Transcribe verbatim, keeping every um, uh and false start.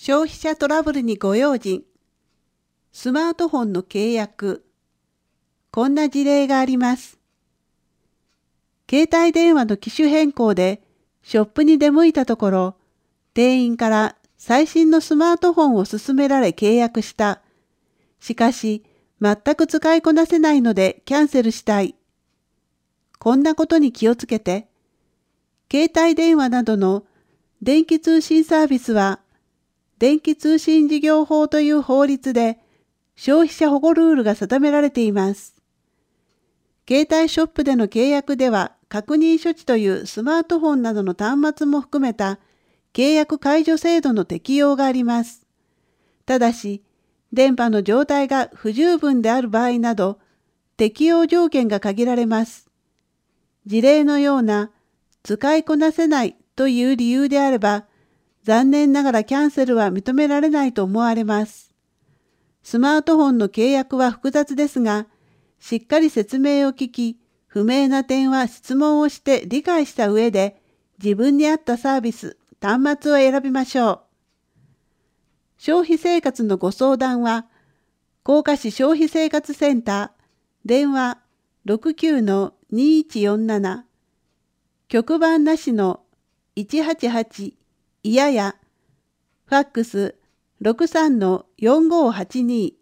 消費者トラブルにご用心。スマートフォンの契約。こんな事例があります。携帯電話の機種変更でショップに出向いたところ、店員から最新のスマートフォンを勧められ契約した。しかし、全く使いこなせないのでキャンセルしたい。こんなことに気をつけて。携帯電話などの電気通信サービスは、電気通信事業法という法律で消費者保護ルールが定められています。携帯ショップでの契約では、確認処置というスマートフォンなどの端末も含めた契約解除制度の適用があります。ただし、電波の状態が不十分である場合など、適用条件が限られます。事例のような使いこなせないという理由であれば、残念ながらキャンセルは認められないと思われます。スマートフォンの契約は複雑ですが、しっかり説明を聞き、不明な点は質問をして理解した上で、自分に合ったサービス、端末を選びましょう。消費生活のご相談は、甲賀市消費生活センター、電話 ろくきゅうのにいちよんなな、局番なしのいちはちはちいやや、ファックス ろくさんのよんごはちに